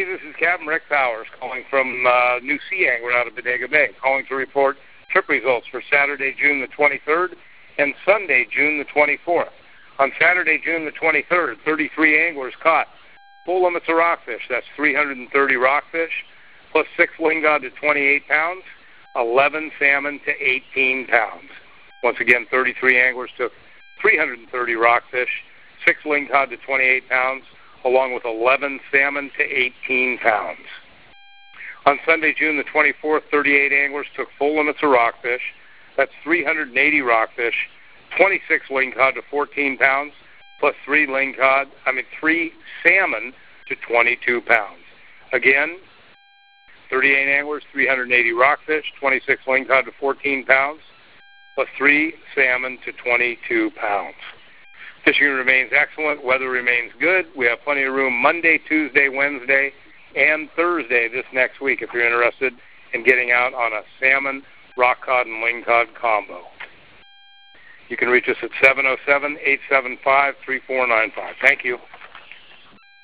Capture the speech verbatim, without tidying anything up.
Hey, this is Captain Rick Powers calling from uh, New Sea Angler out of Bodega Bay, calling to report trip results for Saturday, June the twenty-third and Sunday, June the twenty-fourth. On Saturday, June the twenty-third, thirty-three anglers caught full limits of rockfish. That's three hundred thirty rockfish, plus six lingcod to twenty-eight pounds, eleven salmon to eighteen pounds. Once again, thirty-three anglers took three hundred thirty rockfish, six lingcod to twenty-eight pounds, along with eleven salmon to eighteen pounds. On Sunday, June the twenty-fourth, thirty-eight anglers took full limits of rockfish. That's three hundred eighty rockfish, twenty-six lingcod to fourteen pounds, plus three lingcod, I mean three salmon to twenty-two pounds. Again, thirty-eight anglers, three hundred eighty rockfish, twenty-six lingcod to fourteen pounds, plus three salmon to twenty-two pounds. Fishing remains excellent. Weather remains good. We have plenty of room Monday, Tuesday, Wednesday, and Thursday this next week if you're interested in getting out on a salmon, rock cod, and lingcod combo. You can reach us at seven oh seven, eight seven five, three four nine five. Thank you.